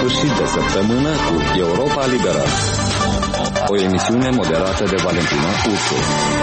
sfârșit de săptămână cu Europa Liberă. O emisiune moderată de Valentina Ursu.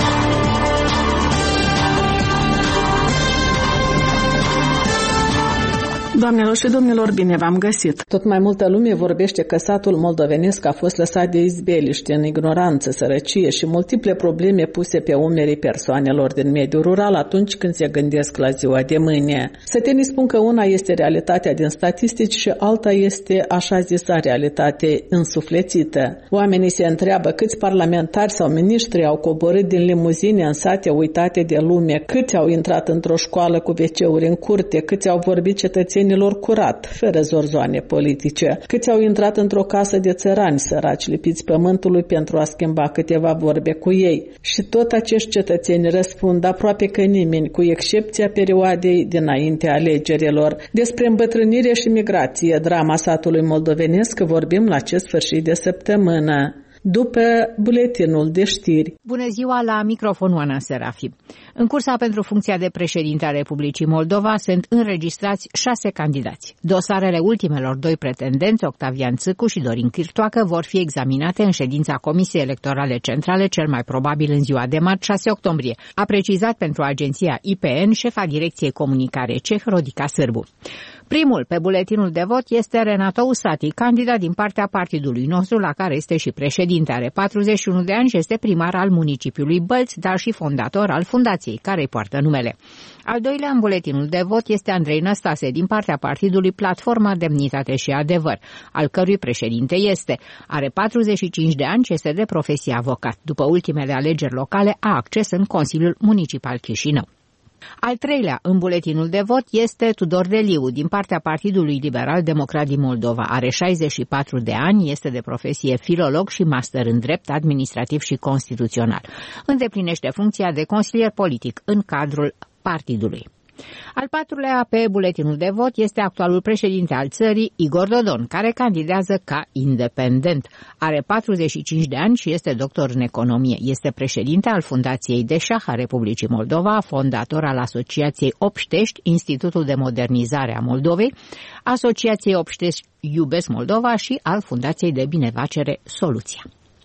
Doamnelor și domnilor, bine v-am găsit! Tot mai multă lume vorbește că satul moldovenesc a fost lăsat de izbeliște, în ignoranță, sărăcie și multiple probleme puse pe umerii persoanelor din mediul rural atunci când se gândesc la ziua de mâine. Sătenii spun că una este realitatea din statistici și alta este așa zisa realitate însuflețită. Oamenii se întreabă câți parlamentari sau miniștri au coborât din limuzine în sate uitate de lume, câți au intrat într-o școală cu WC-uri în curte, câți au vorbit cetățenilor curat, fără zorzoane politice, câți au intrat într-o casă de țărani săraci lipiți pământului pentru a schimba câteva vorbe cu ei. Și tot acești cetățeni răspund aproape că nimeni, cu excepția perioadei dinainte alegerilor. Despre îmbătrânire și migrație, drama satului moldovenesc, vorbim la acest sfârșit de săptămână. După buletinul de știri. Bună ziua, la microfonul Ana Serafi. În cursa pentru funcția de președinte a Republicii Moldova sunt înregistrați 6 candidați. Dosarele ultimelor 2 pretendenți, Octavian Țâcu și Dorin Chirtoacă, vor fi examinate în ședința Comisiei Electorale Centrale, cel mai probabil în ziua de marți 6 octombrie, a precizat pentru agenția IPN șefa Direcției Comunicare CEH, Rodica Sârbu. Primul pe buletinul de vot este Renato Usati, candidat din partea partidului nostru, la care este și președinte. Are 41 de ani și este primar al municipiului Bălți, dar și fondator al fundației care îi poartă numele. Al doilea în buletinul de vot este Andrei Năstase, din partea partidului Platforma Demnitate și Adevăr, al cărui președinte este. Are 45 de ani și este de profesie avocat. După ultimele alegeri locale, a acces în Consiliul Municipal Chișinău. Al treilea în buletinul de vot este Tudor Deliu, din partea Partidului Liberal Democrat din Moldova. Are 64 de ani, este de profesie filolog și master în drept administrativ și constituțional. Îndeplinește funcția de consilier politic în cadrul partidului. Al patrulea pe buletinul de vot este actualul președinte al țării, Igor Dodon, care candidează ca independent. Are 45 de ani și este doctor în economie. Este președinte al Fundației de Șah a Republicii Moldova, fondator al Asociației Obștești, Institutul de Modernizare a Moldovei, Asociației Obștești Iubesc Moldova și al Fundației de Binefacere Soluția.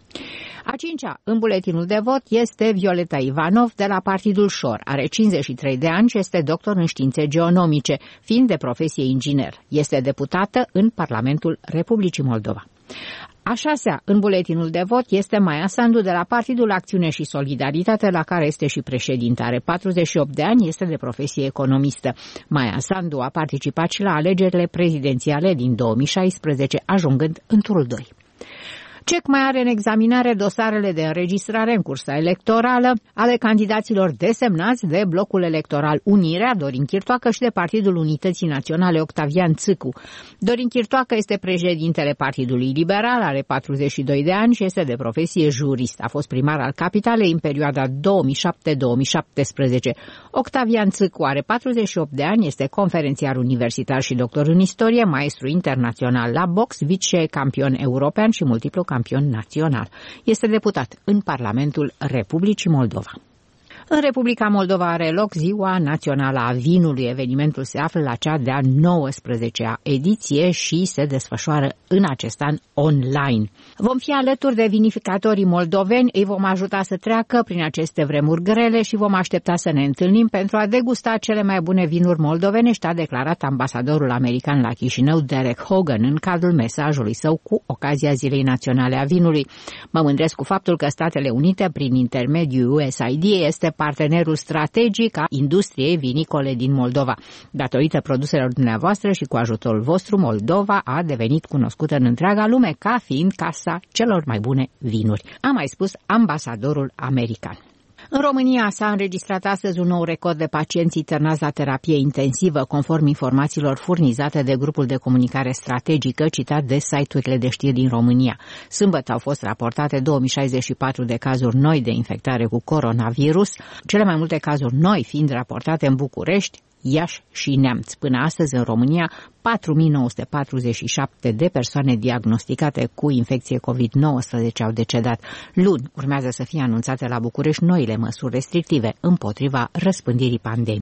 A cincea în buletinul de vot este Violeta Ivanov de la Partidul Șor. Are 53 de ani și este doctor în științe geonomice, fiind de profesie inginer. Este deputată în Parlamentul Republicii Moldova. A șasea în buletinul de vot este Maia Sandu de la Partidul Acțiune și Solidaritate, la care este și președinte. Are 48 de ani, este de profesie economistă. Maia Sandu a participat și la alegerile prezidențiale din 2016, ajungând în turul 2. CEC mai are în examinare dosarele de înregistrare în cursa electorală ale candidaților desemnați de blocul electoral Unirea, Dorin Chirtoacă, și de Partidul Unității Naționale, Octavian Țâcu. Dorin Chirtoacă este președintele Partidului Liberal, are 42 de ani și este de profesie jurist. A fost primar al capitalei în perioada 2007-2017. Octavian Țâcu are 48 de ani, este conferențiar universitar și doctor în istorie, maestru internațional la box, vice-campion european și multiplu campion național. Este deputat în Parlamentul Republicii Moldova. În Republica Moldova are loc Ziua Națională a Vinului. Evenimentul se află la cea de-a 19-a ediție și se desfășoară în acest an online. Vom fi alături de vinificatorii moldoveni, îi vom ajuta să treacă prin aceste vremuri grele și vom aștepta să ne întâlnim pentru a degusta cele mai bune vinuri moldovenești, a declarat ambasadorul american la Chișinău, Derek Hogan, în cadrul mesajului său cu ocazia Zilei Naționale a Vinului. Mă mândresc cu faptul că Statele Unite, prin intermediul USAID, este partenerul strategic a industriei vinicole din Moldova. Datorită produselor dumneavoastră și cu ajutorul vostru, Moldova a devenit cunoscută în întreaga lume ca fiind casa celor mai bune vinuri, a mai spus ambasadorul american. În România s-a înregistrat astăzi un nou record de pacienți internați la terapie intensivă, conform informațiilor furnizate de grupul de comunicare strategică citat de site-urile de știri din România. Sâmbătă au fost raportate 2064 de cazuri noi de infectare cu coronavirus, cele mai multe cazuri noi fiind raportate în București, Iași și Neamț. Până astăzi, în România, 4.947 de persoane diagnosticate cu infecție COVID-19 au decedat. Luni urmează să fie anunțate la București noile măsuri restrictive împotriva răspândirii pandemiei.